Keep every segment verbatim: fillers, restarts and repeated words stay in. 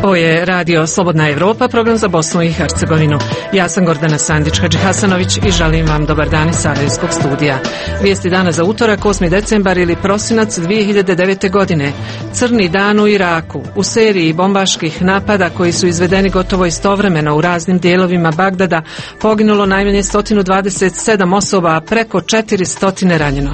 Ovo je radio Slobodna Evropa, program za Bosnu i Hercegovinu. Ja sam Gordana Sandić-Hadžihasanović i želim vam dobar dan iz Sarajevskog studija. Vijesti dana za utorak, osmi decembar ili prosinac dvije hiljade devete. godine. Crni dan u Iraku. U seriji bombaških napada koji su izvedeni gotovo istovremeno u raznim dijelovima Bagdada poginulo najmanje sto dvadeset sedam osoba, a preko četiristo ranjeno.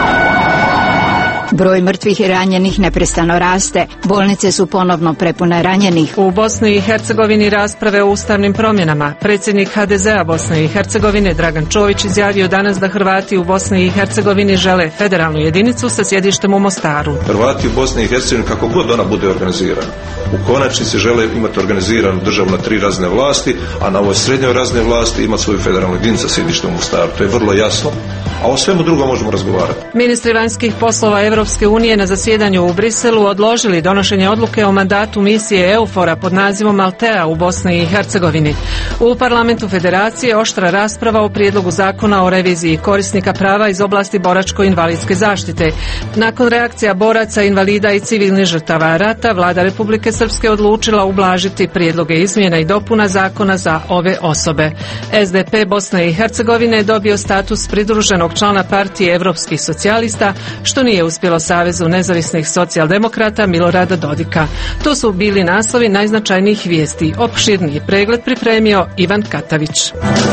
Broj mrtvih i ranjenih neprestano raste. Bolnice su ponovno prepune ranjenih. U Bosni i Hercegovini rasprave o ustavnim promjenama. Predsjednik ha de zea Bosne i Hercegovine Dragan Čović izjavio danas da Hrvati u Bosni i Hercegovini žele federalnu jedinicu sa sjedištem u Mostaru. Hrvati u Bosni i Hercegovini, kako god ona bude organizirana, u konačnici žele imati organiziranu državu na tri razne vlasti, a na ovoj srednjoj razne vlasti imati svoju federalnu jedinicu sa sjedištem u Mostaru. To je vrlo jasno, a o svemu drugom možemo razgovarati. Ministri vanjskih poslova Europske unije na zasjedanju u Briselu odložili donošenje odluke o mandatu misije EUFOR-a pod nazivom Altea u Bosni i Hercegovini. U parlamentu Federacije oštra rasprava o prijedlogu zakona o reviziji korisnika prava iz oblasti boračko-invalidske zaštite. Nakon reakcija boraca, invalida i civilnih žrtava rata, vlada Republike Srpske odlučila ublažiti prijedloge izmjena i dopuna zakona za ove osobe. es de pe Bosne i Hercegovine dobio status pridruženog člana partije Evropskih socijalista, što nije uspjelo Savezu nezavisnih socijaldemokrata Milorada Dodika. To su bili naslovi najznačajnijih vijesti. Opširniji pregled pripremio Ivan Katavić.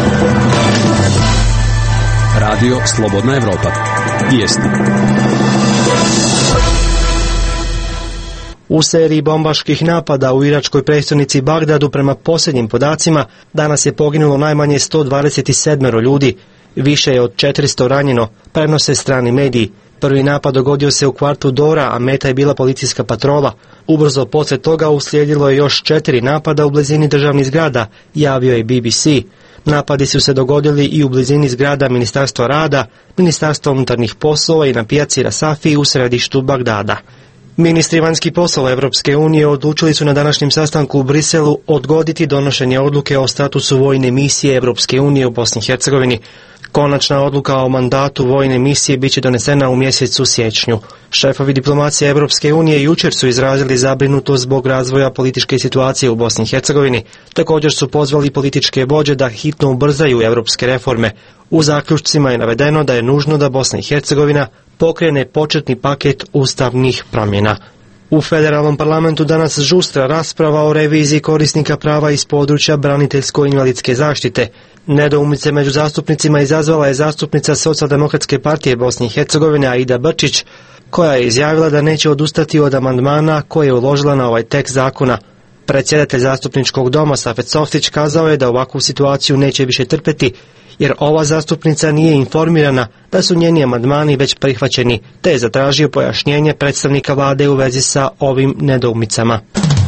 Radio Slobodna Evropa. Vijesti. U seriji bombaških napada u iračkoj prestonici Bagdadu prema posljednjim podacima danas je poginulo najmanje sto dvadeset sedam ljudi, više je od četiristo ranjeno, prenose strani mediji. Prvi napad dogodio se u kvartu Dora, a meta je bila policijska patrola. Ubrzo poslije toga uslijedilo je još četiri napada u blizini državnih zgrada, javio je be be ce. Napadi su se dogodili i u blizini zgrada Ministarstva rada, Ministarstva unutarnjih poslova i na pijaci Rasafi u središtu Bagdada. Ministri vanjskih poslova Evropske unije odlučili su na današnjem sastanku u Briselu odgoditi donošenje odluke o statusu vojne misije Evropske unije u Bosni i Hercegovini. Konačna odluka o mandatu vojne misije biće donesena u mjesecu siječnju. Šefovi diplomacije Evropske unije jučer su izrazili zabrinutost zbog razvoja političke situacije u Bosni i Hercegovini. Također su pozvali političke vođe da hitno ubrzaju evropske reforme. U zaključcima je navedeno da je nužno da Bosna i Hercegovina pokrene početni paket ustavnih promjena. U federalnom parlamentu danas žustra rasprava o reviziji korisnika prava iz područja braniteljsko-invalidske zaštite. Nedoumice među zastupnicima izazvala je zastupnica Socijaldemokratske partije Bosne i Hercegovine Aida Brčić, koja je izjavila da neće odustati od amandmana koje je uložila na ovaj tekst zakona. Predsjedatelj zastupničkog doma Safet Softić kazao je da ovakvu situaciju neće više trpeti, jer ova zastupnica nije informirana da su njeni amandmani već prihvaćeni, te je zatražio pojašnjenje predstavnika vlade u vezi sa ovim nedoumicama.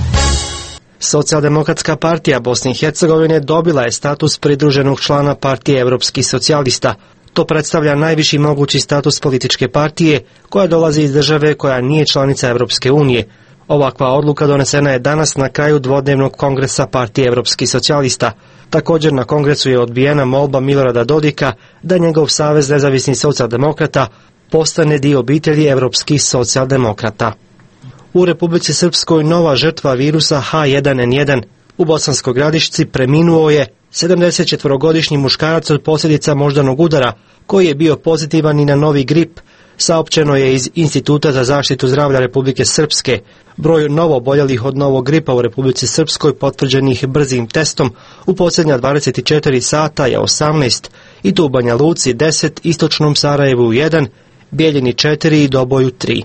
Socijaldemokratska partija Bosne i Hercegovine dobila je status pridruženog člana partije Evropskih socijalista. To predstavlja najviši mogući status političke partije koja dolazi iz države koja nije članica Evropske unije. Ovakva odluka donesena je danas na kraju dvodnevnog kongresa partije Evropskih socijalista. Također na kongresu je odbijena molba Milorada Dodika da njegov savez nezavisnih socijaldemokrata postane dio obitelji Evropskih socijaldemokrata. U Republici Srpskoj nova žrtva virusa ha jedan en jedan. U Bosanskoj Gradišci preminuo je sedamdesetčetvorogodišnji muškarac od posljedica moždanog udara, koji je bio pozitivan i na novi grip, saopćeno je iz Instituta za zaštitu zdravlja Republike Srpske. Broj novooboljelih od novog gripa u Republici Srpskoj potvrđenih brzim testom u posljednja dvadeset četiri sata je osamnaest, i to u Banja Luci deset, Istočnom Sarajevu jedan, Bijeljini četiri i Doboju tri.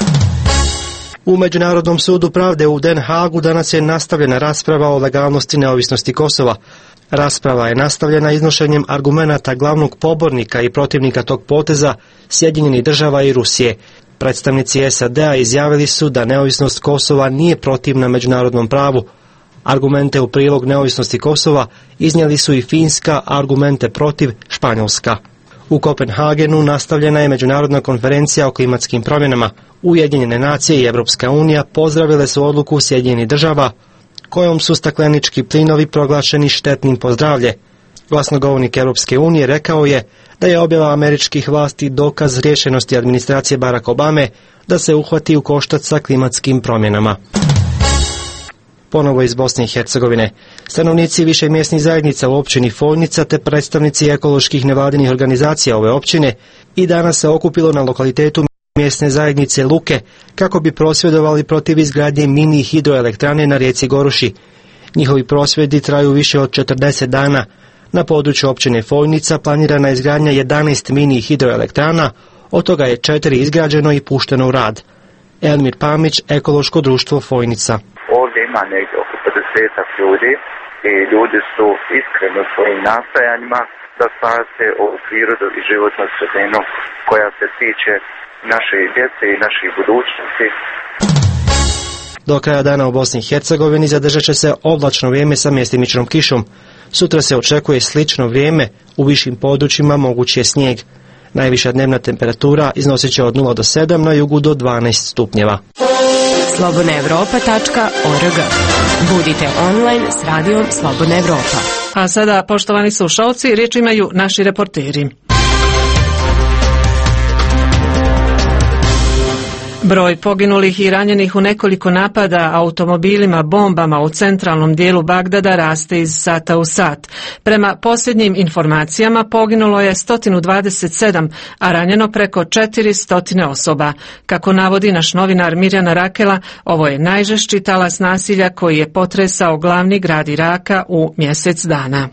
U Međunarodnom sudu pravde u Den Haagu danas je nastavljena rasprava o legalnosti neovisnosti Kosova. Rasprava je nastavljena iznošenjem argumenata glavnog pobornika i protivnika tog poteza, Sjedinjenih država i Rusije. Predstavnici es a de a izjavili su da neovisnost Kosova nije protivna međunarodnom pravu. Argumente u prilog neovisnosti Kosova iznijeli su i Finska, a argumente protiv Španjolska. U Kopenhagenu nastavljena je međunarodna konferencija o klimatskim promjenama. Ujedinjene nacije i Evropska unija pozdravile su odluku Sjedinjenih država kojom su staklenički plinovi proglašeni štetnim po zdravlje. Glasnogovornik Europske unije rekao je da je objava američkih vlasti dokaz rješenosti administracije Barack Obame da se uhvati u koštac sa klimatskim promjenama. ponovo iz Bosne i Hercegovine. Stanovnici više mjesnih zajednica u općini Fojnica te predstavnici ekoloških nevladinih organizacija ove općine i danas se okupilo na lokalitetu mjesne zajednice Luke kako bi prosvjedovali protiv izgradnje mini hidroelektrane na rijeci Goruši. Njihovi prosvjedi traju više od četrdeset dana. Na području općine Fojnica planirana je izgradnja jedanaest mini hidroelektrana, od toga je četiri izgrađeno i pušteno u rad. Elmir Pamić, Ekološko društvo Fojnica. Ovdje ima negdje oko pedesetak ljudi i ljudi su iskreni u svojim nastojanjima da spase ovu prirodu i životnu sredinu koja se tiče naše djece i naših budućnosti. Do kraja dana u Bosni i Hercegovini zadržat će se oblačno vrijeme sa mjestimičnom kišom. Sutra se očekuje slično vrijeme, u višim područjima moguć je snijeg. Najviša dnevna temperatura iznosit će od nula do sedam, na jugu do dvanaest stupnjeva. slobodna evropa tačka org. Budite online s radijom Slobodna Evropa. A sada, poštovani slušalci, riječ imaju naši reporteri. Broj poginulih i ranjenih u nekoliko napada automobilima bombama u centralnom dijelu Bagdada raste iz sata u sat. Prema posljednjim informacijama poginulo je sto dvadeset sedam, a ranjeno preko četiristo osoba. Kako navodi naš novinar Mirjana Rakela, ovo je najžešći talas nasilja koji je potresao glavni grad Iraka u mjesec dana.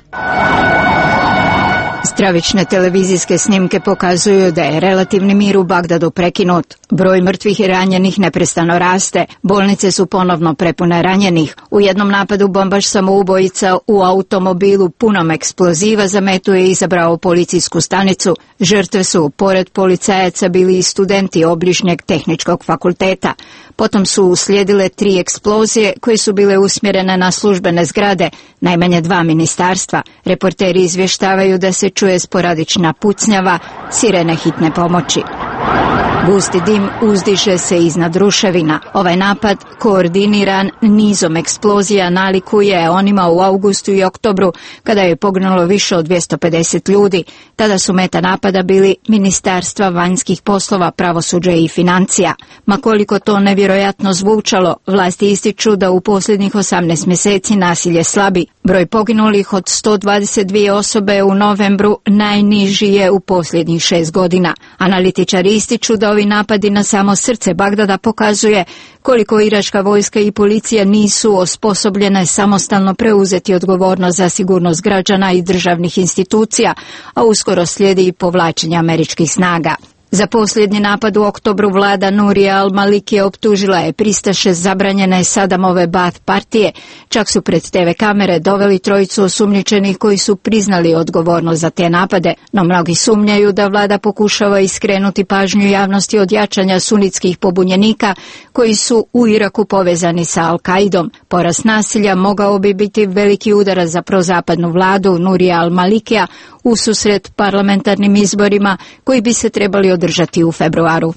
Stravične televizijske snimke pokazuju da je relativni mir u Bagdadu prekinut. Broj mrtvih i ranjenih neprestano raste. Bolnice su ponovno prepune ranjenih. U jednom napadu bombaš samoubojica u automobilu punom eksploziva za metu je izabrao policijsku stanicu. Žrtve su, pored policajaca, bili i studenti obližnjeg tehničkog fakulteta. Potom su uslijedile tri eksplozije koje su bile usmjerene na službene zgrade, najmanje dva ministarstva. Reporteri izvještavaju da se čuje sporadična pucnjava, sirene hitne pomoći. Gusti dim uzdiže se iznad ruševina. Ovaj napad, koordiniran nizom eksplozija, nalikuje onima u avgustu i oktobru, kada je poginulo više od dvjesto pedeset ljudi. Tada su meta napada bili ministarstva vanjskih poslova, pravosuđa i financija. Ma koliko to nevjerojatno zvučalo, vlasti ističu da u posljednjih osamnaest mjeseci nasilje slabi. Broj poginulih od sto dvadeset dvije osobe u novembru najniži je u posljednjih šest godina. Analitičari ističu da ovi napadi na samo srce Bagdada pokazuje koliko iračka vojska i policija nisu osposobljene samostalno preuzeti odgovornost za sigurnost građana i državnih institucija, a uskoro slijedi i povlačenje američkih snaga. Za posljednji napad u oktobru vlada Nurija al-Malikija optužila je pristaše zabranjene Sadamove Baath partije. Čak su pred te ve kamere doveli trojicu osumnjičenih koji su priznali odgovornost za te napade, no mnogi sumnjaju da vlada pokušava iskrenuti pažnju javnosti od jačanja sunitskih pobunjenika koji su u Iraku povezani sa Al-Kaidom. Porast nasilja mogao bi biti veliki udarac za prozapadnu vladu Nurija al-Malikija ususret parlamentarnim izborima koji bi se trebali održati u februaru.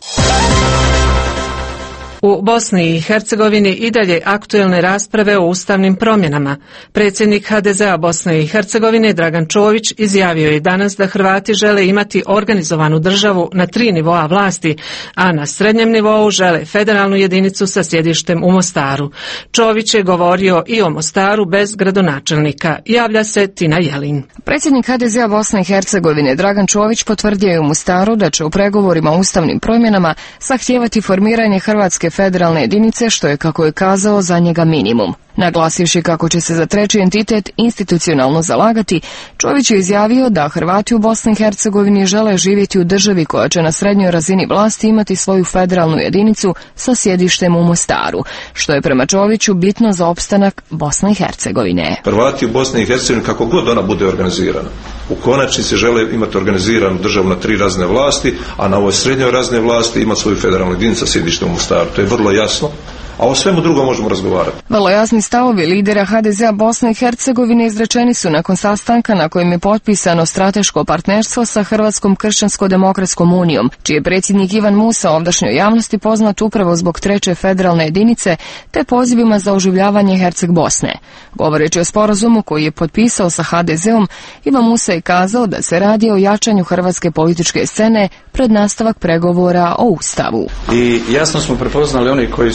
U Bosni i Hercegovini i dalje aktuelne rasprave o ustavnim promjenama. Predsjednik ha de zea Bosne i Hercegovine Dragan Čović izjavio je danas da Hrvati žele imati organizovanu državu na tri nivoa vlasti, a na srednjem nivou žele federalnu jedinicu sa sjedištem u Mostaru. Čović je govorio i o Mostaru bez gradonačelnika. Javlja se Tina Jelin. Predsjednik ha de zea Bosne i Hercegovine Dragan Čović potvrdio je u Mostaru da će u pregovorima o ustavnim promjenama zahtijevati formiranje Hrvatske federalne jedinice, što je, kako je kazao, za njega minimum. Naglasivši kako će se za treći entitet institucionalno zalagati, Čović je izjavio da Hrvati u Bosni i Hercegovini žele živjeti u državi koja će na srednjoj razini vlasti imati svoju federalnu jedinicu sa sjedištem u Mostaru, što je prema Čoviću bitno za opstanak Bosne i Hercegovine. Hrvati u Bosni i Hercegovini, kako god ona bude organizirana, u konačnici žele imati organiziranu državu na tri razne vlasti, a na ovoj srednjoj razne vlasti ima svoju federalnu jedinicu sa sjedištem u Mostaru. To je vrlo jasno. A o svemu drugom možemo razgovarati. Vrlo jasni stavovi lidera ha de zea Bosne i Hercegovine izrečeni su nakon sastanka na kojem je potpisano strateško partnerstvo sa Hrvatskom kršćansko-demokratskom unijom, čiji je predsjednik Ivan Musa ovdašnjoj javnosti poznat upravo zbog treće federalne jedinice te pozivima za oživljavanje Herceg Bosne. Govoreći o sporazumu koji je potpisao sa ha de zeom, Ivan Musa je kazao da se radi o jačanju hrvatske političke scene pred nastavak pregovora o Ustavu. I jasno smo prepoznali oni koji su protiv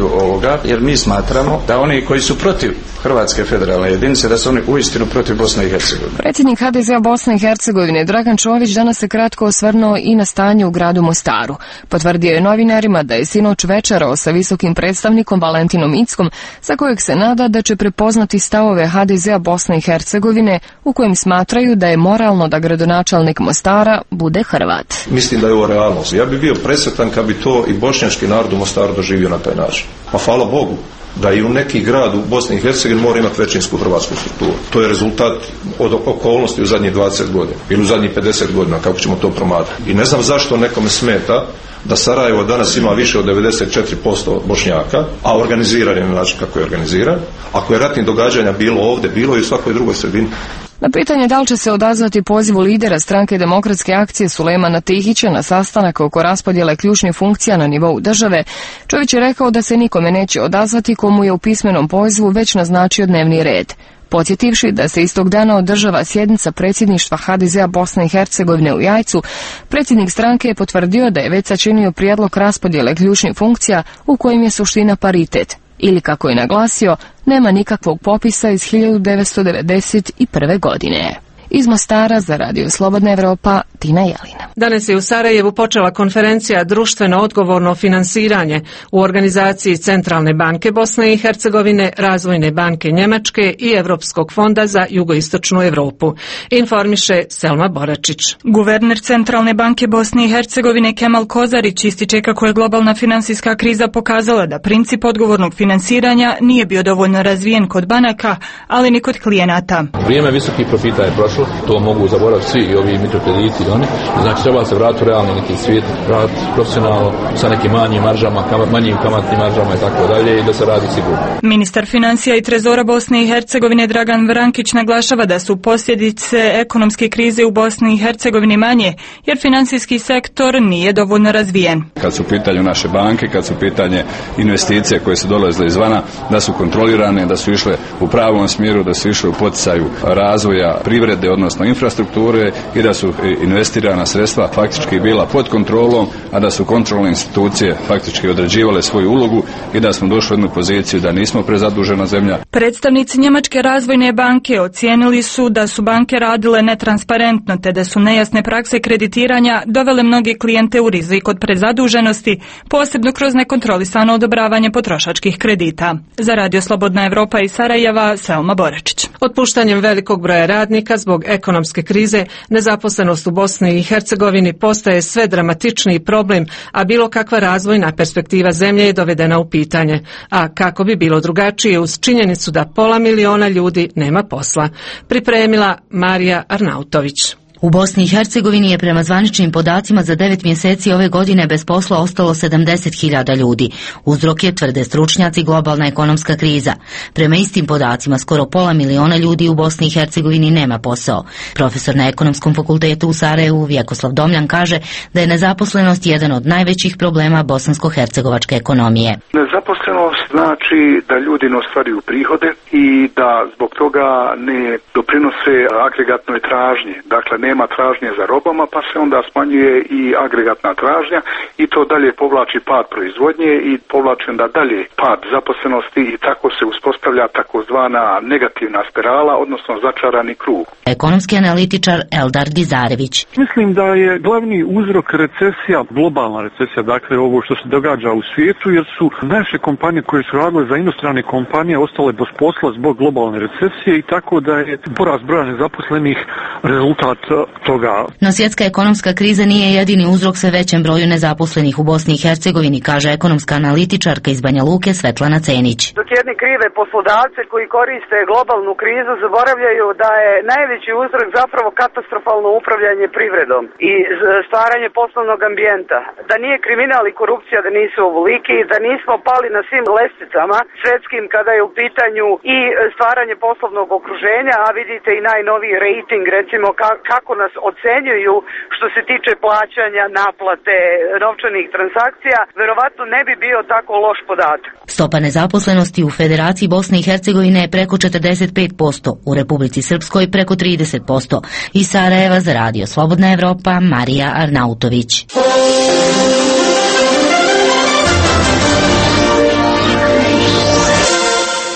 protiv ovoga, jer mi smatramo da oni koji su protiv Hrvatske federalne jedinice, da su oni uistinu protiv Bosne i Hercegovine. Predsjednik ha de zea Bosne i Hercegovine Dragan Čović danas se kratko osvrnuo i na stanje u gradu Mostaru. Potvrdio je novinarima da je sinoć večerao sa visokim predstavnikom Valentinom Inckom, za kojeg se nada da će prepoznati stavove ha de zea Bosne i Hercegovine u kojim smatraju da je moralno da gradonačelnik Mostara bude Hrvat. Mislim da je ovo realnost. Ja bih bio presretan kad bi to i bošnjački narod u Mostaru doživio na taj način. Pa hvala Bogu da i u neki grad u Bosni i Hercegovini mora imati većinsku hrvatsku strukturu. To je rezultat od okolnosti u zadnjih dvadeset godina ili u zadnjih pedeset godina, kako ćemo to promatrati. I ne znam zašto nekome smeta da Sarajevo danas ima više od devedeset četiri posto Bošnjaka, a organiziran je na način kako je organiziran. Ako je ratnih događanja bilo ovdje, bilo i u svakoj drugoj sredini. Na pitanje da li će se odazvati pozivu lidera stranke Demokratske akcije Sulejmana Tihića na sastanak oko raspodjele ključnih funkcija na nivou države, Čović je rekao da se nikome neće odazvati komu je u pismenom pozivu već naznačio dnevni red. Podsjetivši da se istog dana održava sjednica predsjedništva ha de zea Bosne i Hercegovine u Jajcu, predsjednik stranke je potvrdio da je već sačinio prijedlog raspodjele ključnih funkcija u kojim je suština paritet. Ili, kako je naglasio, nema nikakvog popisa iz hiljadu devetsto devedeset prve. godine. Iz Mostara za Radio Slobodna Evropa, Tina Jelina. Danas je u Sarajevu počela konferencija Društveno odgovorno finansiranje u organizaciji Centralne banke Bosne i Hercegovine, Razvojne banke Njemačke i Europskog fonda za jugoistočnu Europu. Informiše Selma Boračić. Guverner Centralne banke Bosne i Hercegovine Kemal Kozarić ističe kako je globalna finansijska kriza pokazala da princip odgovornog finansiranja nije bio dovoljno razvijen kod banaka, ali ni kod klijenata. Vrijeme visokih profita je prošlo. To mogu zaboraviti svi, i ovi mikrokrediti i oni. Znači treba se vratiti u realni neki svijet, vratiti profesionalno sa nekim manjim maržama, kam, manjim kamatnim maržama i tako dalje, i da se radi sigurno. Ministar financija i trezora Bosne i Hercegovine Dragan Vrankić naglašava da su posljedice ekonomske krize u Bosni i Hercegovini manje, jer finansijski sektor nije dovoljno razvijen. Kad su u pitanju naše banke, kad su u pitanje investicije koje su dolazile izvana, da su kontrolirane, da su išle u pravom smjeru, da su išle u poticaju razvoja privrede, odnosno infrastrukture, i da su investirana sredstva faktički bila pod kontrolom, a da su kontrolne institucije faktički određivale svoju ulogu i da smo došli u jednu poziciju da nismo prezadužena zemlja. Predstavnici Njemačke razvojne banke ocijenili su da su banke radile netransparentno, te da su nejasne prakse kreditiranja dovele mnoge klijente u rizik od prezaduženosti, posebno kroz nekontrolisano odobravanje potrošačkih kredita. Za Radio Slobodna Evropa iz Sarajeva, Selma Boračić. Otpuštanjem velikog broja radnika zbog ekonomske krize, nezaposlenost u Bosni i Hercegovini postaje sve dramatičniji problem, a bilo kakva razvojna perspektiva zemlje je dovedena u pitanje. A kako bi bilo drugačije uz činjenicu da pola miliona ljudi nema posla? Pripremila Marija Arnautović. U Bosni i Hercegovini je prema zvaničnim podacima za devet mjeseci ove godine bez posla ostalo sedamdeset hiljada ljudi. Uzrok je, tvrde stručnjaci, globalna ekonomska kriza. Prema istim podacima, skoro pola miliona ljudi u Bosni i Hercegovini nema posao. Profesor na Ekonomskom fakultetu u Sarajevu, Vjekoslav Domljan, kaže da je nezaposlenost jedan od najvećih problema bosansko-hercegovačke ekonomije. Nezaposlenost znači da ljudi ne ostvaruju prihode i da zbog toga ne doprinose agregatnoj tražnji. Dakle, nema tražnje za robama, pa se onda smanjuje i agregatna tražnja i to dalje povlači pad proizvodnje i povlači onda dalje pad zaposlenosti i tako se uspostavlja takozvana negativna spirala, odnosno začarani krug. Ekonomski analitičar Eldar Dizarević. Mislim da je glavni uzrok recesija, globalna recesija, dakle ovo što se događa u svijetu, jer su naše kompanije koje su radile za inostrane kompanije ostale bez posla zbog globalne recesije i tako da je porast broja nezaposlenih rezultat toga. No svjetska ekonomska kriza nije jedini uzrok sve većem broju nezaposlenih u Bosni i Hercegovini, kaže ekonomska analitičarka iz Banja Luke Svetlana Cenić. Dok jedni krive poslodavce koji koriste globalnu krizu zaboravljaju da je najveći uzrok zapravo katastrofalno upravljanje privredom i stvaranje poslovnog ambijenta. Da nije kriminal i korupcija, da nisu ovoliki, da nismo pali na svim lestvicama svjetskim kada je u pitanju i stvaranje poslovnog okruženja, a vidite i najnoviji rating, recimo kako nas ocenjuju što se tiče plaćanja, naplate, novčanih transakcija, verovatno ne bi bio tako loš podatak. Stopa nezaposlenosti u Federaciji Bosne i Hercegovine je preko četrdeset pet posto, u Republici Srpskoj preko trideset posto. Iz Sarajeva za Radio Slobodna Evropa, Marija Arnautović.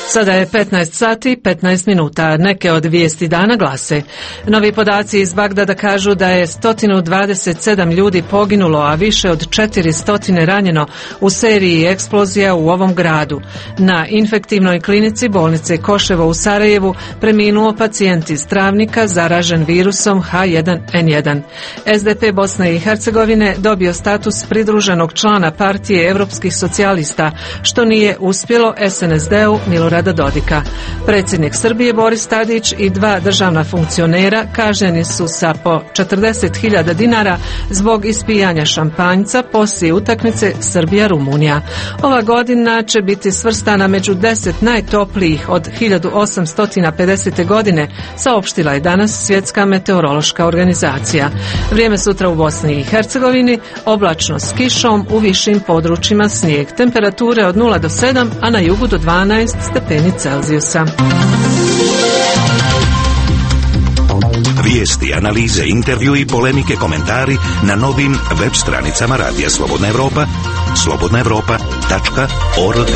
Sada je petnaest sati i petnaest minuta. Neke od vijesti dana glase: novi podaci iz Bagdada kažu da je sto dvadeset sedam ljudi poginulo, a više od četiristo ranjeno u seriji eksplozija u ovom gradu. Na infektivnoj klinici bolnice Koševo u Sarajevu preminuo pacijent iz Travnika zaražen virusom H jedan N jedan. S D P Bosne i Hercegovine dobio status pridruženog člana partije Europskih socijalista, što nije uspjelo S N S D-u Milorada Dodika. Predsjednik Srbije Boris Tadić i dva državna funkcionera kažnjeni su sa po četrdeset hiljada dinara zbog ispijanja šampanjca poslije utakmice Srbija-Rumunija. Ova godina će biti svrstana među deset najtoplijih od hiljadu osamsto pedesete. godine, saopštila je danas Svjetska meteorološka organizacija. Vrijeme sutra u Bosni i Hercegovini, oblačno s kišom, u višim područjima snijeg. Temperature od nula do sedam, a na jugu do dvanaest stepeni Celzijusa. Vijesti, analize, intervju i polemike, komentari na novim web stranicama Radija Slobodna Evropa, slobodna evropa tačka org.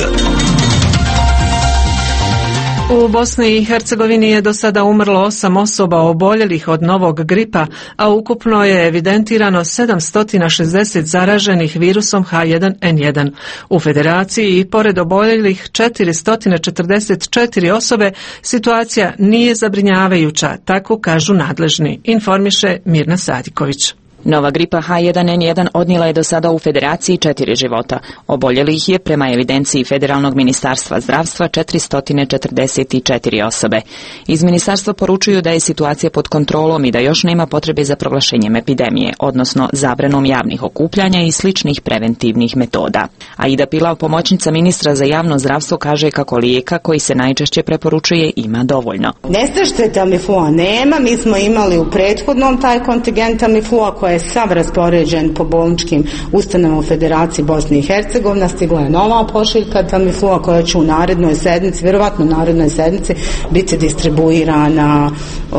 U Bosni i Hercegovini je do sada umrlo osam osoba oboljelih od novog gripa, a ukupno je evidentirano sedamsto šezdeset zaraženih virusom H jedan N jedan. U Federaciji i pored oboljelih četiristo četrdeset četiri osobe situacija nije zabrinjavajuća, tako kažu nadležni, informiše Mirna Sadiković. Nova gripa H jedan N jedan odnijela je do sada u Federaciji četiri života. Oboljelih je prema evidenciji Federalnog ministarstva zdravstva četiristo četrdeset četiri osobe. Iz ministarstva poručuju da je situacija pod kontrolom i da još nema potrebe za proglašenjem epidemije, odnosno zabranom javnih okupljanja i sličnih preventivnih metoda. Aida Pilav, pomoćnica ministra za javno zdravstvo, kaže kako lijeka koji se najčešće preporučuje ima dovoljno. Nestašte Tamiflua nema, mi smo imali u prethodnom taj kontingent Tamiflua koji je sav raspoređen po bolničkim ustanovama u Federaciji Bosne i Hercegovine. Stigla je nova pošiljka Tamiflua koja će u narednoj sedmici, vjerovatno u narednoj sedmici, biti distribuirana uh,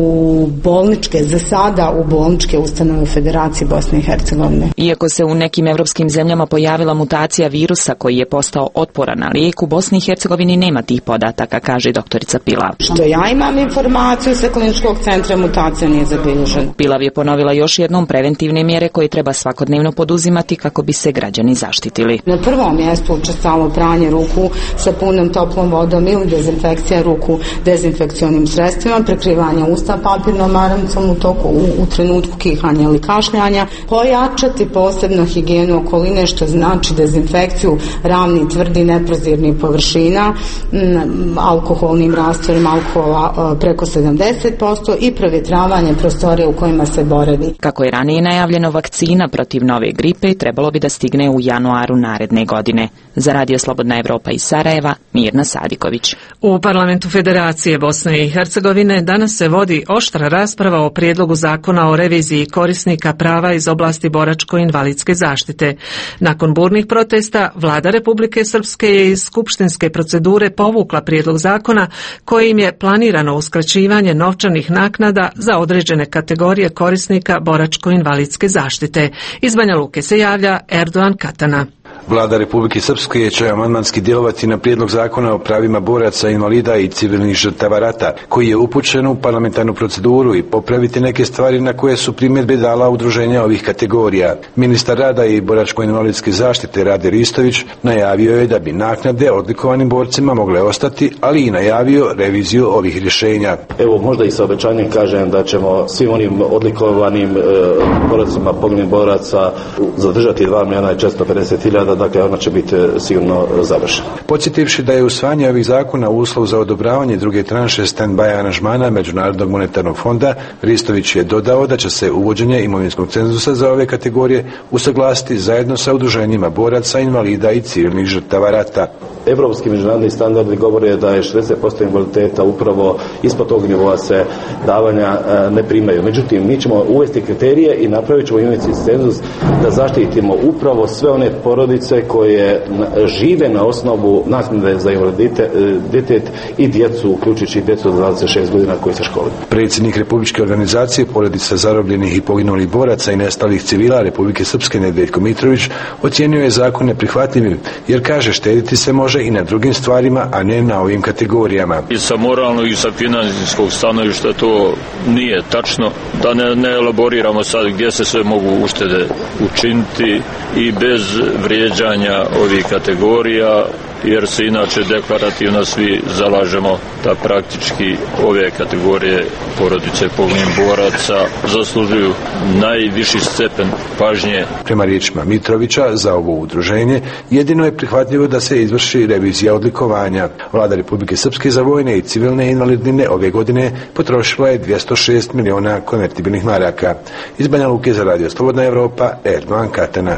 u bolničke, za sada u bolničke ustanove u Federaciji Bosne i Hercegovine. Iako se u nekim evropskim zemljama pojavila mutacija virusa koji je postao otporan na lijek, u Bosni i Hercegovini nema tih podataka, kaže doktorica Pilav. Što ja imam informaciju sa kliničkog centra, mutacija nije zabilježena. Pilav je ponovila još jednom preventivne mjere koje treba svakodnevno poduzimati kako bi se građani zaštitili. Na prvom mjestu učestalo pranje ruku sa punom toplom vodom ili dezinfekcija ruku dezinfekcionim sredstvima, prekrivanje usta papirnom maramicom u toku u, u trenutku kihanja ili kašljanja, pojačati posebno higijenu okoline, što znači dezinfekciju ravnih, tvrdi, neprozirnih površina, m, alkoholnim rastvorima alkohola preko sedamdeset posto i provjetravanje prostorija u kojima se boravi. Kako je ranije najavljeno, vakcina protiv nove gripe trebalo bi da stigne u januaru naredne godine. Za Radio Slobodna Evropa iz Sarajeva, Mirna Sadiković. U Parlamentu Federacije Bosne i Hercegovine danas se vodi oštra rasprava o prijedlogu zakona o reviziji korisnika prava iz oblasti boračko-invalidske zaštite. Nakon burnih protesta, vlada Republike Srpske je iz skupštinske procedure povukla prijedlog zakona kojim je planirano uskraćivanje novčanih naknada za određene kategorije korisnika boračko-invalidske zaštite. Iz Banja Luke se javlja Erdogan Katana. Vlada Republike Srpske će amandmanski djelovati na prijedlog zakona o pravima boraca, invalida i civilnih žrtava rata, koji je upućen u parlamentarnu proceduru, i popraviti neke stvari na koje su primjedbe dala udruženja ovih kategorija. Ministar rada i boračko-invalidske zaštite Rade Ristović najavio je da bi naknade odlikovanim borcima mogle ostati, ali i najavio reviziju ovih rješenja. Evo, možda i sa obećanjem kažem da ćemo svim onim odlikovanim e, boracima, poginulim boraca zadržati dva milijuna i četiristo pedeset hiljada, dakle ona će biti sigurno završena. Podsjetivši da je usvajanje ovih zakona uslov za odobravanje druge tranše stand-by aranžmana Međunarodnog monetarnog fonda, Ristović je dodao da će se uvođenje imovinskog cenzusa za ove kategorije usaglasiti zajedno sa udruženjima boraca, invalida i civilnih žrtava rata. Evropski međunarodni standardi govore da je šezdeset posto invaliditeta upravo ispod tog nivoa se davanja ne primaju. Međutim, mi ćemo uvesti kriterije i napravit ćemo imovinski cenzus da zaštitimo upravo sve one porodice porodice koje žive na osnovu naknade za invaliditet i djecu, uključujući djecu od dvadeset šest godina koji se školuju. Predsjednik Republičke organizacije porodica zarobljenih i poginulih boraca i nestalih civila Republike Srpske Nedeljko Mitrović ocijenio je zakon neprihvatljivim, jer kaže štediti se može i na drugim stvarima, a ne na ovim kategorijama. I sa moralnog i sa financijskog stanovišta to nije tačno, da ne, ne elaboriramo sad gdje se sve mogu uštede učiniti i bez vrijeđanja ovih kategorija, jer se inače deklarativno svi zalažemo da praktički ove kategorije porodice poginulih boraca zaslužuju najviši stepen pažnje. Prema riječima Mitrovića, za ovo udruženje jedino je prihvatljivo da se izvrši revizija odlikovanja. Vlada Republike Srpske za vojne i civilne invalidnine ove godine potrošila je dvjesto šest miliona konvertibilnih maraka. Iz Banja Luke za Radio Slobodna Evropa, Erdogan Katana.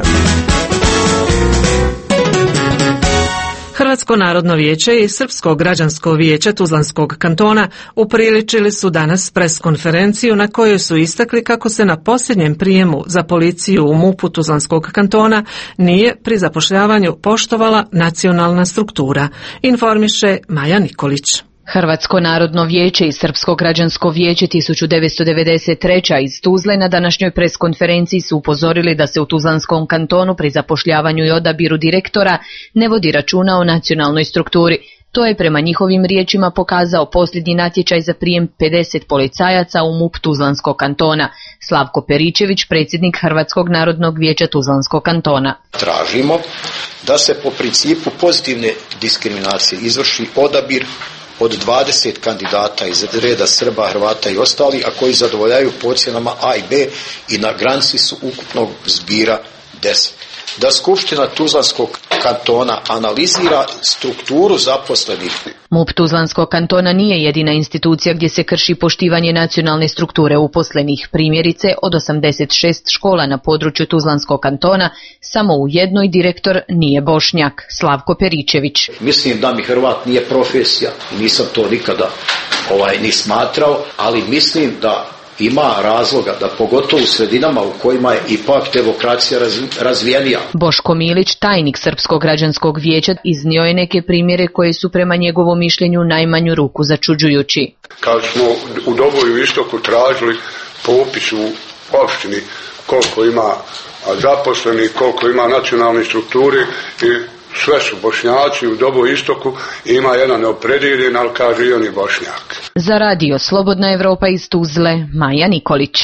Hrvatsko narodno vijeće i Srpsko građansko vijeće Tuzlanskog kantona upriličili su danas preskonferenciju na kojoj su istakli kako se na posljednjem prijemu za policiju u MUP-u Tuzlanskog kantona nije pri zapošljavanju poštovala nacionalna struktura, informiše Maja Nikolić. Hrvatsko narodno vijeće i Srpsko građansko vijeće tisuću devetsto devedeset treće. iz Tuzle na današnjoj preskonferenciji su upozorili da se u Tuzlanskom kantonu pri zapošljavanju i odabiru direktora ne vodi računa o nacionalnoj strukturi. To je prema njihovim riječima pokazao posljednji natječaj za prijem pedeset policajaca u MUP Tuzlanskog kantona. Slavko Peričević, predsjednik Hrvatskog narodnog vijeća Tuzlanskog kantona. Tražimo da se po principu pozitivne diskriminacije izvrši odabir od dvadeset kandidata iz reda Srba, Hrvata i ostali, a koji zadovoljaju po ocjenama A i B i na granici su ukupnog zbira deset. Da Skupština Tuzlanskog kantona analizira strukturu zaposlenih. MUP Tuzlanskog kantona nije jedina institucija gdje se krši poštivanje nacionalne strukture uposlenih. Primjerice, od osamdeset šest škola na području Tuzlanskog kantona, samo u jednoj direktor nije Bošnjak, Slavko Peričević. Mislim da mi Hrvat nije profesija i nisam to nikada ovaj, ni smatrao, ali mislim da ima razloga da pogotovo u sredinama u kojima je ipak demokracija razvijenija. Boško Milić, tajnik Srpskog građanskog vijeća, iznio je neke primjere koje su prema njegovom mišljenju najmanju ruku začuđujući. Kad smo u Doboju istoku tražili popis u opštini koliko ima zaposlenih, koliko ima nacionalne strukture i sve su Bošnjaci u Doboju istoku, ima jedan neopredjeljen, ali kaže i on je Bošnjak. Za Radio Slobodna Evropa iz Tuzle, Maja Nikolić.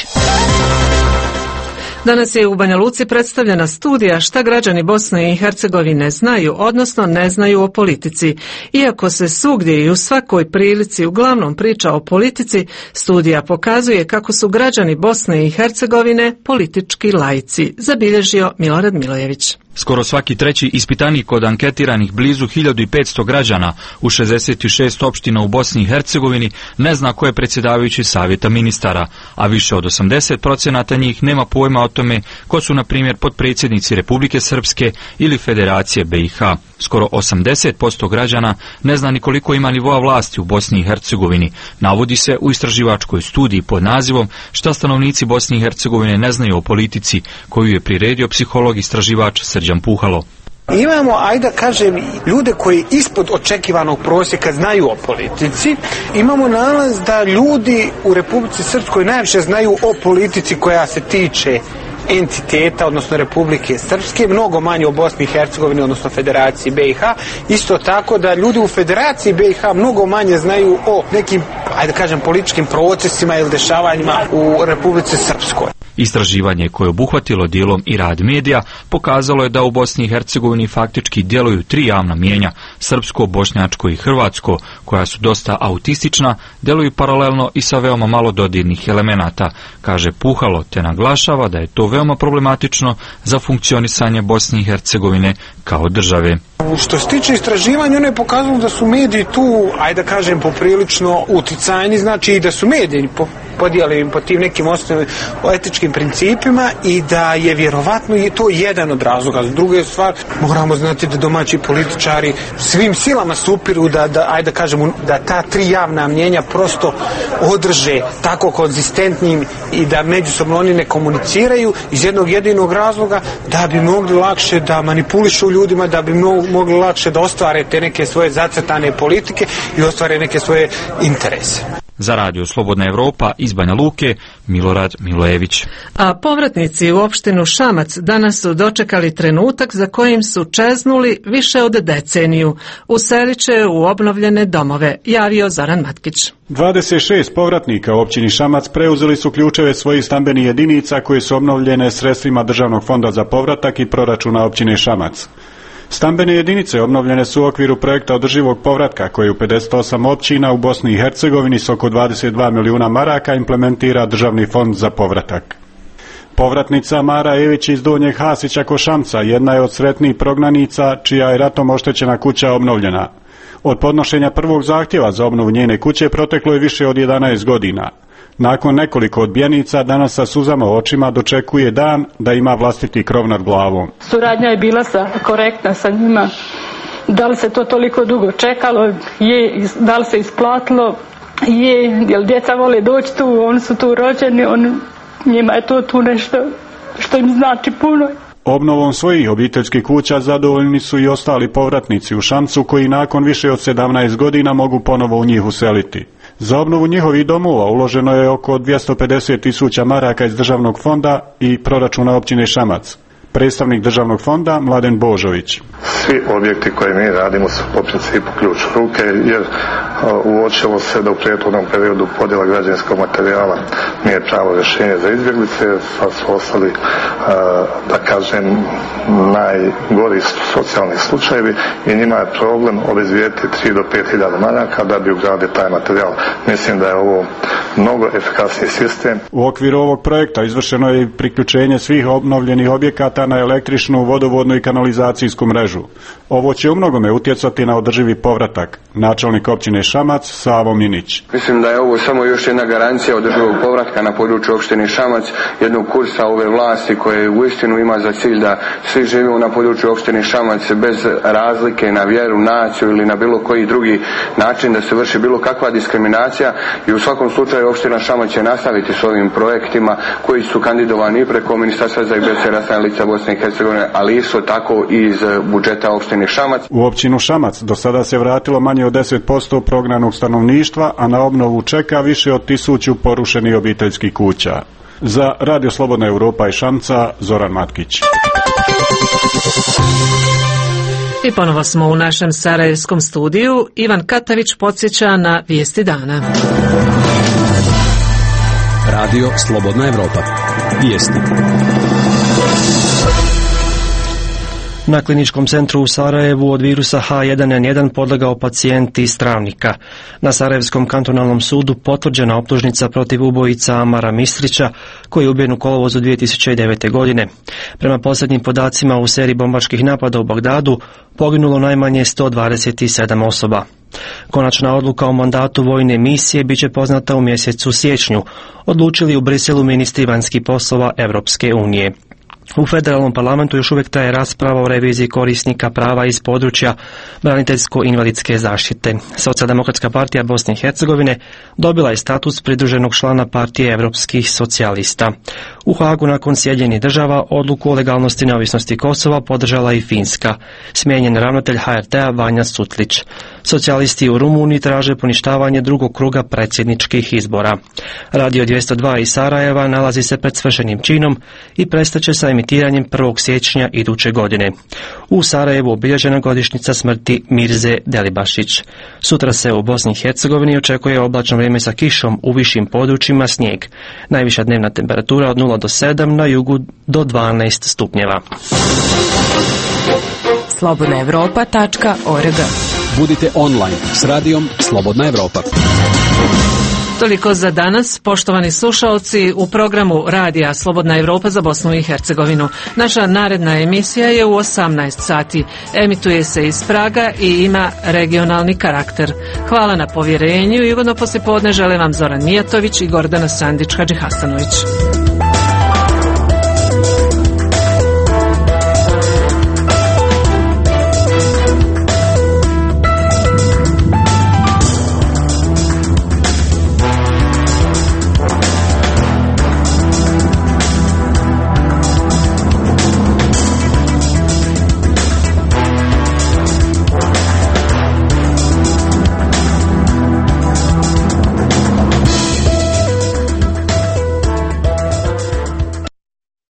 Danas je u Banja Luci predstavljena studija šta građani Bosne i Hercegovine znaju, odnosno ne znaju o politici. Iako se svugdje i u svakoj prilici uglavnom priča o politici, studija pokazuje kako su građani Bosne i Hercegovine politički laici, zabilježio Milorad Milojević. Skoro svaki treći ispitanik od anketiranih blizu hiljadu petsto građana u šezdeset šest opština u Bosni i Hercegovini ne zna ko je predsjedavajući savjeta ministara, a više od osamdeset procenata njih nema pojma o tome ko su, na primjer, potpredsjednici Republike Srpske ili Federacije B i H. Skoro osamdeset posto građana ne zna ni koliko ima nivoa vlasti u Bosni i Hercegovini, navodi se u istraživačkoj studiji pod nazivom Šta stanovnici Bosne i Hercegovine ne znaju o politici, koju je priredio psiholog istraživač Srđan Puhalo. Imamo, ajde da kažem, ljude koji ispod očekivanog prosjeka znaju o politici. Imamo nalaz da ljudi u Republici Srpskoj najviše znaju o politici koja se tiče entiteta, odnosno Republike Srpske, mnogo manje o Bosni i Hercegovini, odnosno Federaciji B i H. Isto tako da ljudi u Federaciji B i H mnogo manje znaju o nekim, ajde da kažem, političkim procesima ili dešavanjima u Republici Srpskoj. Istraživanje koje je obuhvatilo dijelom i rad medija pokazalo je da u Bosni i Hercegovini faktički djeluju tri javna mijenja, srpsko, bošnjačko i hrvatsko, koja su dosta autistična, djeluju paralelno i sa veoma malo dodirnih elemenata, kaže Puhalo, te naglašava da je to veoma problematično za funkcionisanje Bosne i Hercegovine kao države. Što se tiče istraživanja, ono je pokazalo da su mediji tu, ajde da kažem, poprilično uticajni, znači i da su mediji po podijelim po tim nekim osnovnim etičkim principima i da je vjerovatno i to jedan od razloga. Druga stvar, moramo znati da domaći političari svim silama supiru da, da ajde da kažemo, da ta tri javna mnjenja prosto održe tako konzistentnim i da međusobno oni ne komuniciraju iz jednog jedinog razloga da bi mogli lakše da manipulišu ljudima, da bi mogli lakše da ostvare te neke svoje zacrtane politike i ostvare neke svoje interese. Za radio Slobodna Evropa iz Banja Luke, Milorad Milojević. A povratnici u opštinu Šamac danas su dočekali trenutak za kojim su čeznuli više od deceniju. Uselit će u obnovljene domove, javio Zoran Matkić. dvadeset šest povratnika u općini Šamac preuzeli su ključeve svojih stambenih jedinica koje su obnovljene sredstvima Državnog fonda za povratak i proračuna općine Šamac. Stambene jedinice obnovljene su u okviru projekta održivog povratka koji u pedeset osam općina u Bosni i Hercegovini s oko dvadeset dva milijuna maraka implementira Državni fond za povratak. Povratnica Mara Ević iz Donjeg Hasića kod Šamca jedna je od sretnijih prognanica čija je ratom oštećena kuća obnovljena. Od podnošenja prvog zahtjeva za obnovu njene kuće proteklo je više od jedanaest godina. Nakon nekoliko odbijenica danas sa suzama u očima dočekuje dan da ima vlastiti krov nad glavom. Suradnja je bila sa, korektna sa njima. Da li se to toliko dugo čekalo, je, da li se isplatilo, je, jer djeca vole doći tu, oni su tu rođeni, on, njima je to tu nešto što im znači puno. Obnovom svojih obiteljskih kuća zadovoljni su i ostali povratnici u Šamcu koji nakon više od sedamnaest godina mogu ponovo u njih useliti. Za obnovu njihovih domova uloženo je oko dvjesto pedeset tisuća maraka iz Državnog fonda i proračuna općine Šamac. Predstavnik Državnog fonda Mladen Božović. Svi objekti koje mi radimo su po principu ključ u ruke, jer uočilo se da u prethodnom periodu podjela građevinskog materijala nije pravo rješenje za izbjeglice, pa su ostali, da kažem, najgori socijalni slučajevi i njima je problem obezvijeti tri do pet hiljada maraka da bi ugradili taj materijal. Mislim da je ovo mnogo efikasniji sistem. U okviru ovog projekta izvršeno je priključenje svih obnovljenih objekata na električnu, vodovodnu i kanalizacijsku mrežu. Ovo će u mnogome utjecati na održivi povratak. Načelnik općine Šamac Savo Minić. Mislim da je ovo samo još jedna garancija održivog povratka na području opštine Šamac, jednog kursa ove vlasti koje uistinu ima za cilj da svi živimo na području opštine Šamac bez razlike na vjeru, naciju ili na bilo koji drugi način da se vrši bilo kakva diskriminacija i u svakom slučaju opština Šamac će nastaviti s ovim projektima koji su kandidovani preko Ministarstva za izbjeglice i raseljene lica Bosne i Hercegovine, ali isto tako i iz budžeta opštine Šamac. U općinu Šamac do sada se vratilo manje od deset posto prognanog stanovništva, a na obnovu čeka više od tisuću porušenih obiteljskih kuća. Za Radio Slobodna Evropa iz Šamca, Zoran Matkić. I ponovo smo u našem sarajevskom studiju. Ivan Katavić podsjeća na vijesti dana. Radio Slobodna Evropa. Vijesti. Na kliničkom centru u Sarajevu od virusa H jedan N jedan podlegao pacijent iz Travnika. Na Sarajevskom kantonalnom sudu potvrđena optužnica protiv ubojica Amara Mistrića, koji je ubijen u kolovozu dvije tisuće devete. godine. Prema posljednjim podacima u seriji bombaških napada u Bagdadu poginulo najmanje sto dvadeset sedam osoba. Konačna odluka o mandatu vojne misije bit će poznata u mjesecu siječnju, odlučili u Briselu ministri vanjskih poslova Europske unije. U federalnom parlamentu još uvijek traje rasprava o reviziji korisnika prava iz područja braniteljsko-invalidske zaštite. Socijaldemokratska partija Bosne i Hercegovine dobila je status pridruženog člana partije Europskih socijalista. U Hagu nakon Sjedinjenih država odluku o legalnosti neovisnosti Kosova podržala i Finska. Smijenjen ravnatelj H R T-a Vanja Sutlić. Socijalisti u Rumuniji traže poništavanje drugog kruga predsjedničkih izbora. Radio dvjesto dva iz Sarajeva nalazi se pred svršenim činom i prestaće sa emitiranjem prvog siječnja iduće godine. U Sarajevu obilježena godišnjica smrti Mirze Delibašić. Sutra se u Bosni i Hercegovini očekuje oblačno vrijeme sa kišom, u višim područjima snijeg. Najviša dnevna temperatura od nula do sedam, na jugu do dvanaest stupnjeva. slobodna evropa tačka org. Budite online s radijom Slobodna Evropa. Toliko za danas, poštovani slušaoci, u programu Radija Slobodna Evropa za Bosnu i Hercegovinu. Naša naredna emisija je u osamnaest sati. Emituje se iz Praga i ima regionalni karakter. Hvala na povjerenju i ugodno poslijepodne žele vam Zoran Mijatović i Gordana Sandić-Hadžihasanović.